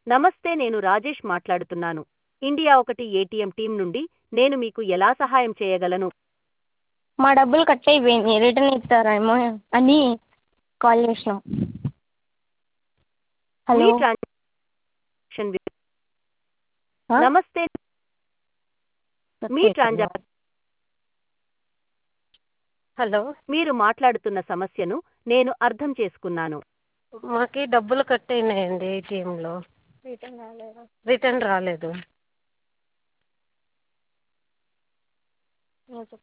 నమస్తే, నేను రాజేష్ మాట్లాడుతున్నాను. ఇండియా ఒకటి ఏటీఎం టీం నుండి. నేను మీకు ఎలా సహాయం చేయగలను? మా డబ్బులు కట్ అయిపోయినాయి, రిటర్న్ ఇస్తారేమో అని కాల్ చేసినాం. మీ హలో. ట్రాన్సాక్షన్ నమస్తే, మీ ట్రాన్సాక్షన్ హలో, మీరు మాట్లాడుతున్న సమస్యను నేను అర్థం చేసుకున్నాను. మాకు డబ్బులు కట్ అయినాయండి ఏటీఎంలో. రిటర్న్ రాలేదు.